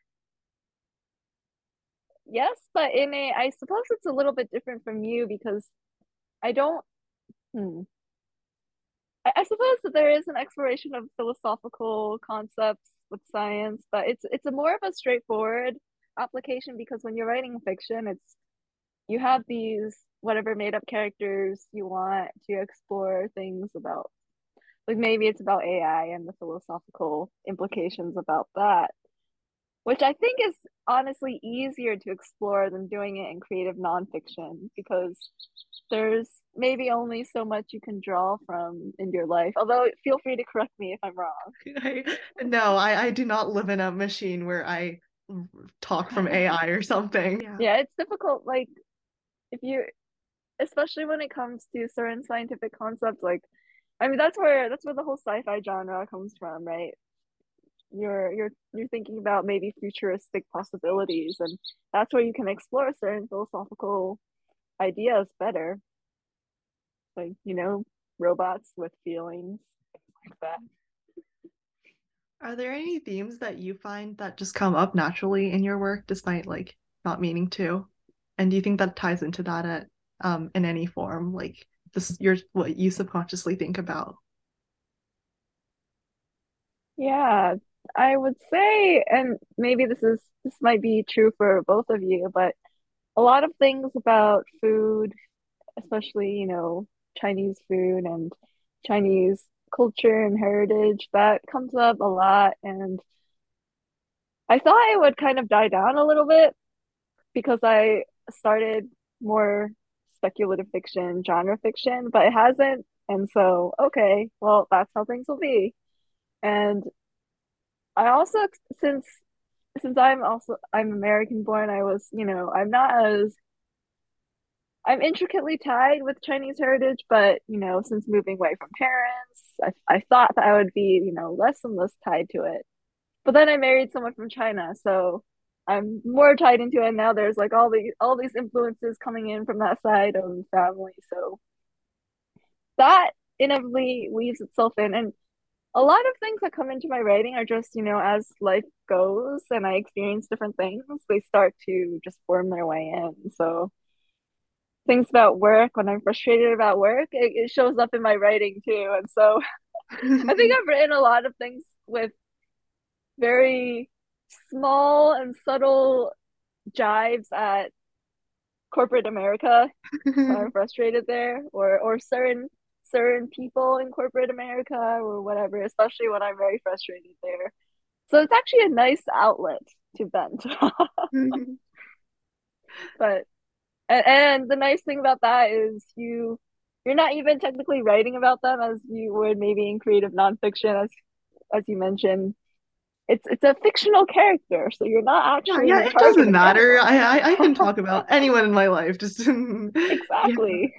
Yes, but in a, I suppose it's a little bit different from you because I don't, hmm. I suppose that there is an exploration of philosophical concepts with science, but it's a more of a straightforward application because when you're writing fiction, it's you have these whatever made up characters you want to explore things about. Like maybe it's about AI and the philosophical implications about that, which I think is honestly easier to explore than doing it in creative nonfiction because there's maybe only so much you can draw from in your life. Although, feel free to correct me if I'm wrong. No, I do not live in a machine where I talk from AI or something. Yeah. Yeah, it's difficult. Like, if you, especially when it comes to certain scientific concepts, like, I mean, that's where the whole sci-fi genre comes from, right? You're thinking about maybe futuristic possibilities, and that's where you can explore certain philosophical ideas better. Like, robots with feelings, like that. Are there any themes that you find that just come up naturally in your work despite like not meaning to? And do you think that ties into that at in any form? Like this your what you subconsciously think about? Yeah, I would say, and maybe this might be true for both of you, but a lot of things about food, especially, Chinese food and Chinese culture and heritage, that comes up a lot. And I thought it would kind of die down a little bit because I started more speculative fiction, genre fiction, but it hasn't. And so, okay, well, that's how things will be. And I also, since I'm American born, I was, I'm not as I'm intricately tied with Chinese heritage, but since moving away from parents, I thought that I would be, less and less tied to it. But then I married someone from China, so I'm more tied into it. And now there's like all these influences coming in from that side of the family. So that inevitably weaves itself in. And a lot of things that come into my writing are just, as life goes and I experience different things, they start to just form their way in. So things about work, when I'm frustrated about work, it shows up in my writing too. And so I think I've written a lot of things with very small and subtle jibes at corporate America when I'm frustrated there, or certain people in corporate America or whatever, especially when I'm very frustrated there. So it's actually a nice outlet to vent. But and the nice thing about that is you're not even technically writing about them as you would maybe in creative nonfiction, as you mentioned. It's a fictional character, so you're not Yeah, actually yeah, the it target doesn't of that matter. one. I can talk about anyone in my life. Just yeah. Exactly.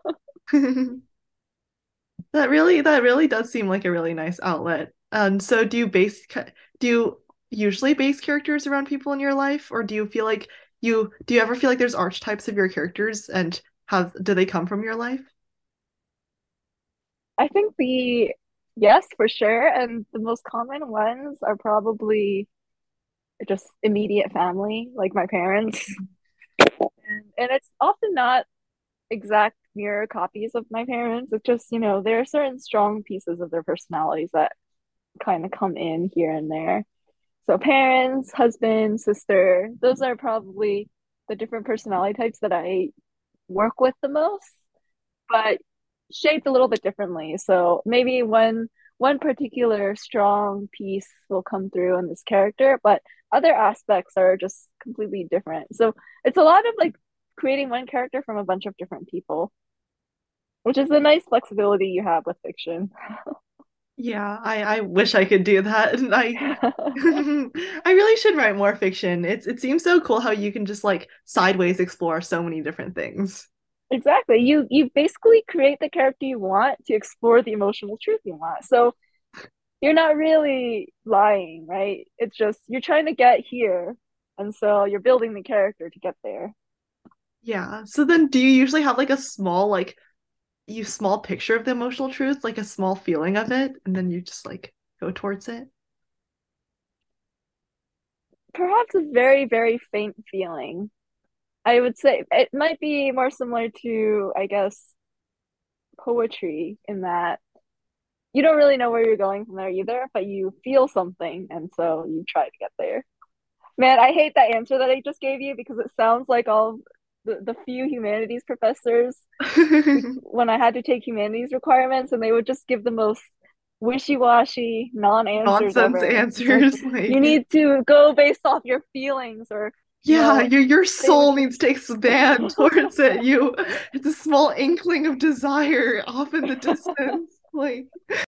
That really does seem like a really nice outlet. So do you usually base characters around people in your life, or do you feel like do you ever feel like there's archetypes of your characters, and how do they come from your life? I think the yes, for sure, and the most common ones are probably just immediate family, like my parents. And it's often not exact mirror copies of my parents. It's just, there are certain strong pieces of their personalities that kind of come in here and there. So parents, husband, sister, those are probably the different personality types that I work with the most, but shaped a little bit differently. So maybe one particular strong piece will come through in this character, but other aspects are just completely different. So it's a lot of like creating one character from a bunch of different people, which is a nice flexibility you have with fiction. Yeah, I wish I could do that. And I really should write more fiction. It seems so cool how you can just like sideways explore so many different things. Exactly. You basically create the character you want to explore the emotional truth you want. So you're not really lying, right? It's just you're trying to get here, and so you're building the character to get there. Yeah. So then do you usually have like a small like you small picture of the emotional truth, like a small feeling of it, and then you just like go towards it? Perhaps a very, very faint feeling. I would say it might be more similar to, I guess, poetry in that you don't really know where you're going from there either, but you feel something, and so you try to get there. Man, I hate that answer that I just gave you because it sounds like all the few humanities professors when I had to take humanities requirements, and they would just give the most wishy-washy non-answers Nonsense ever. It's like answers you like need to go based off your feelings, or yeah, your say soul what you needs to expand towards it. It's a small inkling of desire off in the distance. Like,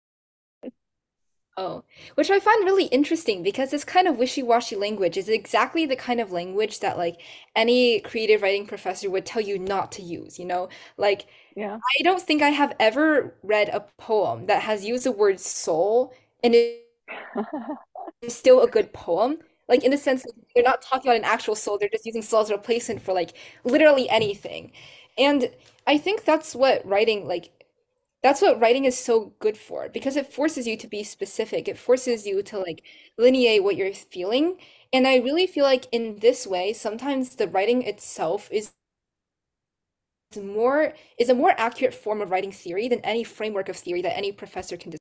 Oh, which I find really interesting because this kind of wishy-washy language is exactly the kind of language that like any creative writing professor would tell you not to use, you know? Like yeah. I don't think I have ever read a poem that has used the word soul and it is still a good poem. Like in the sense that they're not talking about an actual soul, they're just using soul as a replacement for like literally anything. And I think that's what writing is so good for because it forces you to be specific. It forces you to like delineate what you're feeling. And I really feel like in this way, sometimes the writing itself is a more accurate form of writing theory than any framework of theory that any professor can.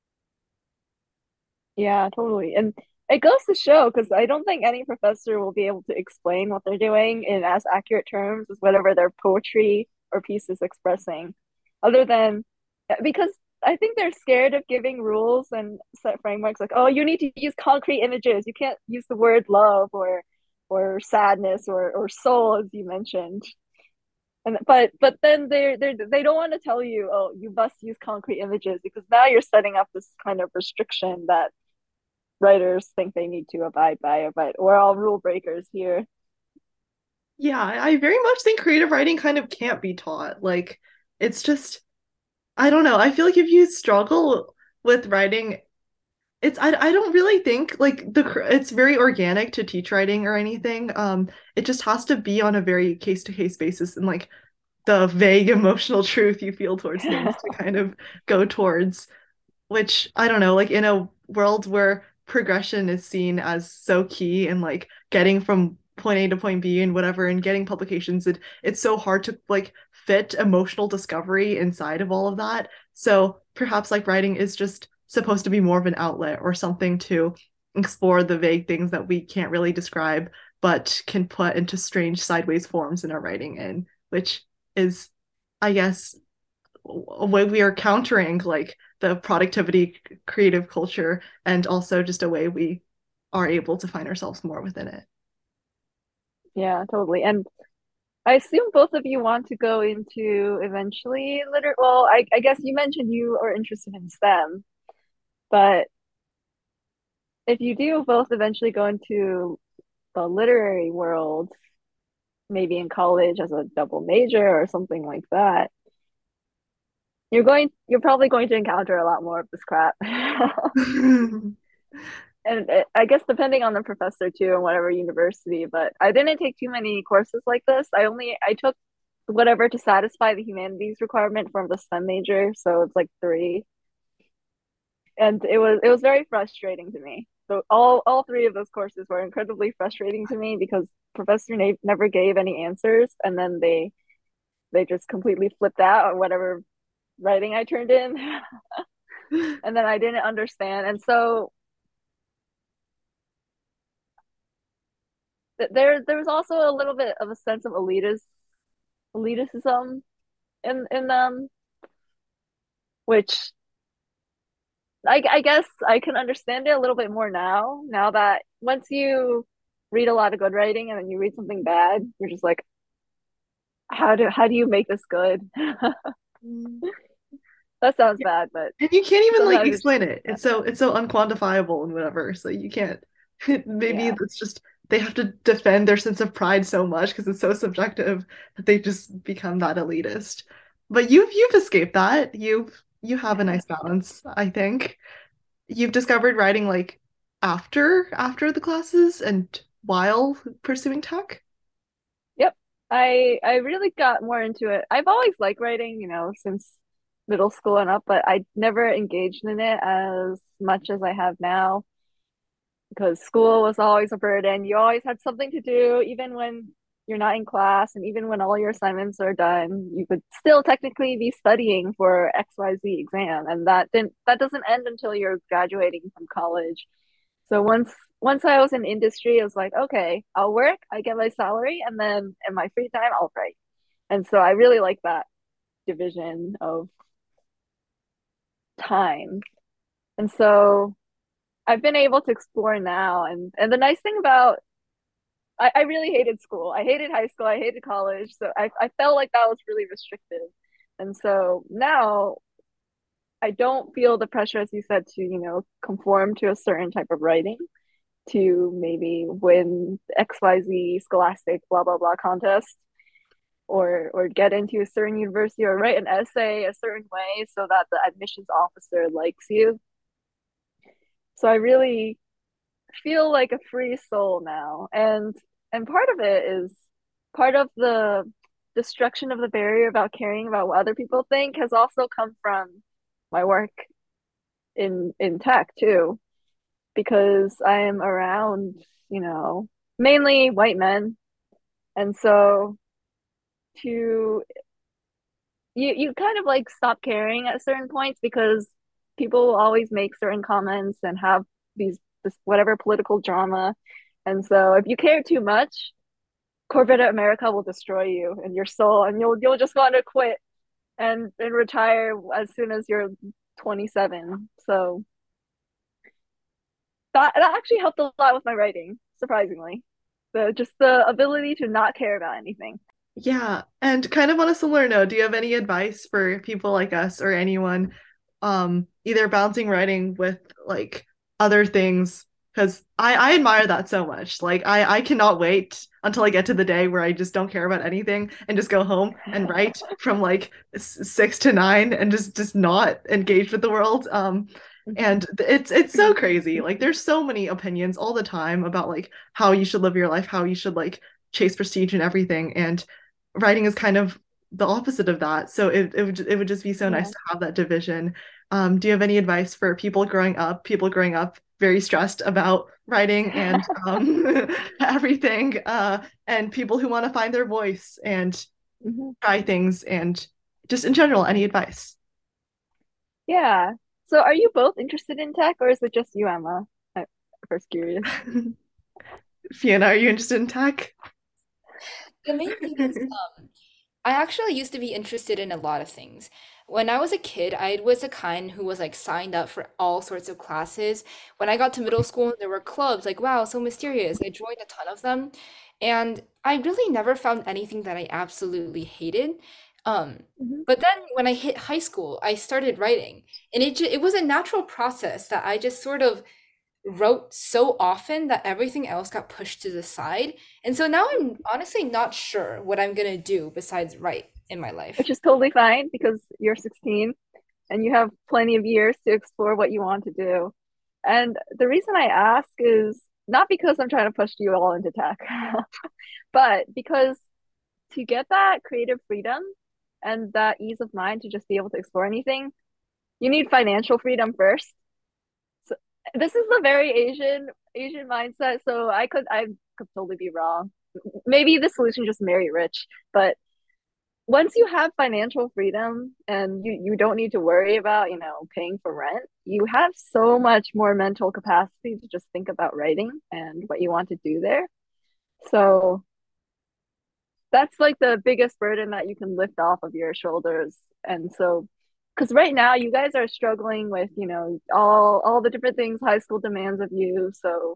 Yeah, totally. And it goes to show because I don't think any professor will be able to explain what they're doing in as accurate terms as whatever their poetry or piece is expressing, other than because I think they're scared of giving rules and set frameworks like, oh, you need to use concrete images. You can't use the word love or sadness or soul, as you mentioned. And but then they don't want to tell you, oh, you must use concrete images because now you're setting up this kind of restriction that writers think they need to abide by, but we're all rule breakers here. yeah, I very much think creative writing kind of can't be taught. Like, it's just, I don't know. I feel like if you struggle with writing, I don't really think like it's very organic to teach writing or anything. It just has to be on a very case-to-case basis and like the vague emotional truth you feel towards things to kind of go towards, which I don't know, like in a world where progression is seen as so key and like getting from point A to point B and whatever and getting publications, it's so hard to like fit emotional discovery inside of all of that. So perhaps like writing is just supposed to be more of an outlet or something to explore the vague things that we can't really describe but can put into strange sideways forms in our writing in, which is I guess a way we are countering like the productivity creative culture and also just a way we are able to find ourselves more within it. Yeah, totally. And I assume both of you want to go into eventually well, I guess you mentioned you are interested in STEM, but if you do both eventually go into the literary world, maybe in college as a double major or something like that, you're probably going to encounter a lot more of this crap. And I guess depending on the professor too and whatever university, but I didn't take too many courses like this. I took whatever to satisfy the humanities requirement from the STEM major, so it's like three. And it was very frustrating to me. So all three of those courses were incredibly frustrating to me because Professor Nate never gave any answers, and then they just completely flipped out on whatever writing I turned in, and then I didn't understand. And so there was also a little bit of a sense of elitism in them, which I guess I can understand it a little bit more now. Now that once you read a lot of good writing and then you read something bad, you're just like, how do you make this good? That sounds bad, but And you can't even like sometimes it's explain it. It's so unquantifiable and whatever. So you can't. Maybe yeah. it's just they have to defend their sense of pride so much because it's so subjective that they just become that elitist. But you've escaped that. You have a nice balance, I think. You've discovered writing like after the classes and while pursuing tech. Yep. I really got more into it. I've always liked writing, since middle school and up, but I never engaged in it as much as I have now because school was always a burden. You always had something to do, even when you're not in class, and even when all your assignments are done, you could still technically be studying for XYZ exam, and that doesn't end until you're graduating from college. So once I was in industry, I was like, okay, I'll work, I get my salary, and then in my free time, I'll write. And so I really like that division of time. And so I've been able to explore now. And the nice thing about I really hated school. I hated high school. I hated college. So I felt like that was really restrictive. And so now I don't feel the pressure, as you said, to, conform to a certain type of writing to maybe win XYZ scholastic blah blah blah contest or get into a certain university or write an essay a certain way so that the admissions officer likes you. So I really feel like a free soul now. And part of it is part of the destruction of the barrier about caring about what other people think has also come from my work in tech too, because I am around, mainly white men. And so to you kind of like stop caring at certain points because people will always make certain comments and have this whatever political drama. And so if you care too much, corporate America will destroy you and your soul, and you'll just want to quit and retire as soon as you're 27. So that actually helped a lot with my writing, surprisingly. The ability to not care about anything. Yeah, and kind of on a similar note, do you have any advice for people like us or anyone either balancing writing with like other things? Because I admire that so much. Like I cannot wait until I get to the day where I just don't care about anything and just go home and write from like 6 to 9 and just not engage with the world. And it's so crazy. Like there's so many opinions all the time about like how you should live your life, how you should like chase prestige and everything. And writing is kind of the opposite of that. So it would just be so nice Yeah. to have that division. Do you have any advice for people growing up very stressed about writing and everything, and people who want to find their voice and Mhm. try things and just in general, any advice? Yeah. So are you both interested in tech or is it just you, Emma? I'm first curious. Fiona, are you interested in tech? The main thing is, I actually used to be interested in a lot of things. When I was a kid, I was the kind who was like signed up for all sorts of classes. When I got to middle school, there were clubs like, wow, so mysterious. I joined a ton of them. And I really never found anything that I absolutely hated. Um, Mhm. but then when I hit high school, I started writing. And it was a natural process that I just sort of wrote so often that everything else got pushed to the side. And so now I'm honestly not sure what I'm gonna do besides write in my Which life. is totally fine because you're 16 and you have plenty of years to explore what you want to do. And the reason I ask is not because I'm trying to push you all into tech, but because to get that creative freedom and that ease of mind to just be able to explore anything, you need financial freedom first. So, This is a very Asian mindset, so I could totally be wrong. Maybe the solution is just marry rich, but once you have financial freedom and you don't need to worry about, paying for rent, you have so much more mental capacity to just think about writing and what you want to do there. So that's like the biggest burden that you can lift off of your shoulders. And so, because right now you guys are struggling with, all the different things high school demands of you. So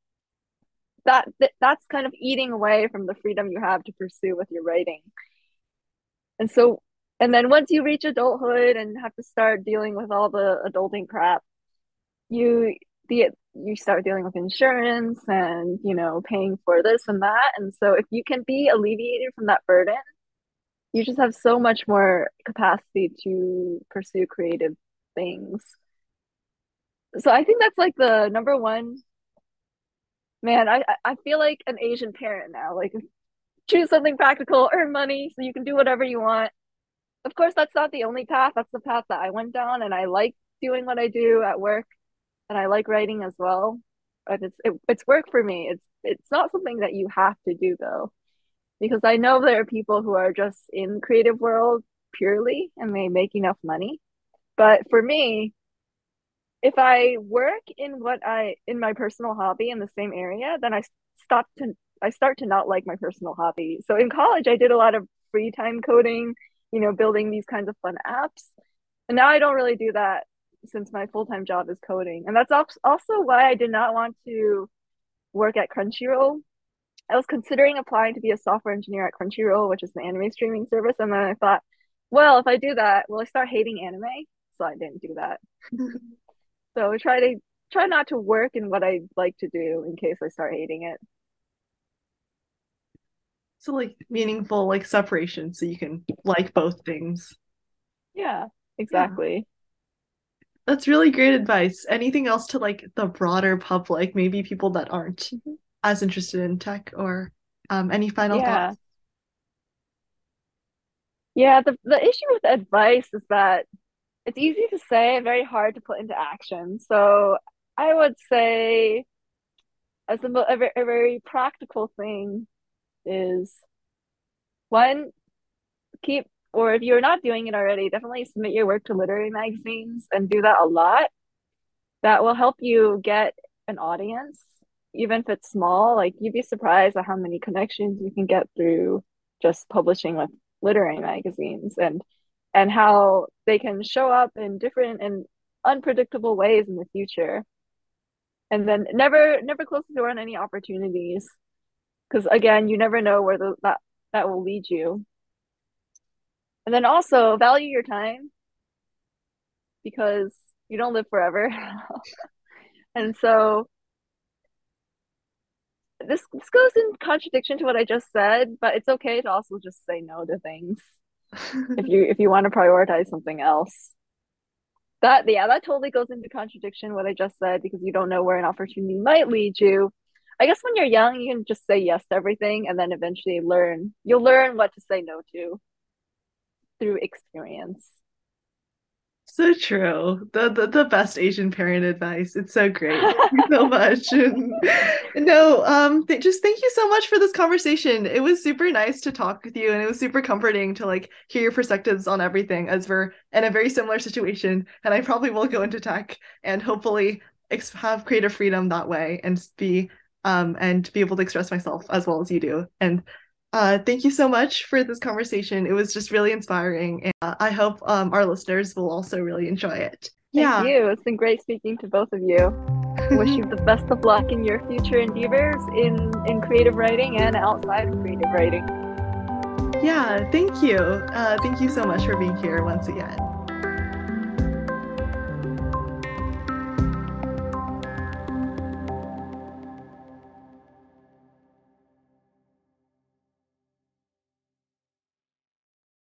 that's kind of eating away from the freedom you have to pursue with your writing. And so, and then once you reach adulthood and have to start dealing with all the adulting crap, you you start dealing with insurance and, paying for this and that. And so if you can be alleviated from that burden, you just have so much more capacity to pursue creative things. So I think that's like the number one. Man, I feel like an Asian parent now. Like, choose something practical, earn money so you can do whatever you want. Of course, that's not the only path. That's the path that I went down, and I like doing what I do at work, and I like writing as well. But it's work for me. It's not something that you have to do though, because I know there are people who are just in creative world purely and they make enough money. But for me, if I work in my personal hobby in the same area, then I start to not like my personal hobby. So in college, I did a lot of free time coding, building these kinds of fun apps. And now I don't really do that since my full-time job is coding. And that's also why I did not want to work at Crunchyroll. I was considering applying to be a software engineer at Crunchyroll, which is an anime streaming service. And then I thought, well, if I do that, will I start hating anime? So I didn't do that. So try not to work in what I like to do in case I start hating it. So like meaningful like separation so you can like both things. Yeah, exactly. That's really great advice. Anything else to like the broader public, maybe people that aren't as interested in tech, or any final Yeah. thoughts? Yeah, the issue with advice is that it's easy to say and very hard to put into action. So I would say as a very practical thing is one, keep, or if you're not doing it already, definitely submit your work to literary magazines and do that a lot. That will help you get an audience, even if it's small. Like, you'd be surprised at how many connections you can get through just publishing with literary magazines, and how they can show up in different and unpredictable ways in the future. And then never close the door on any opportunities, because again, you never know where that will lead you. And then also value your time, because you don't live forever. And so this goes in contradiction to what I just said, but it's okay to also just say no to things if you want to prioritize something else. That totally goes into contradiction what I just said, because you don't know where an opportunity might lead you. I guess when you're young, you can just say yes to everything, and then eventually you'll learn what to say no to through experience. So true. The best Asian parent advice. It's so great. Thank you so much. No, just thank you so much for this conversation. It was super nice to talk with you, and it was super comforting to like hear your perspectives on everything, as we're in a very similar situation. And I probably will go into tech and hopefully have creative freedom that way, and be able to express myself as well as you do. And thank you so much for this conversation. It was just really inspiring, and I hope our listeners will also really enjoy it. Thank you. It's been great speaking to both of you. Wish you the best of luck in your future endeavors in creative writing and outside of creative writing. Yeah, thank you. Thank you so much for being here once again.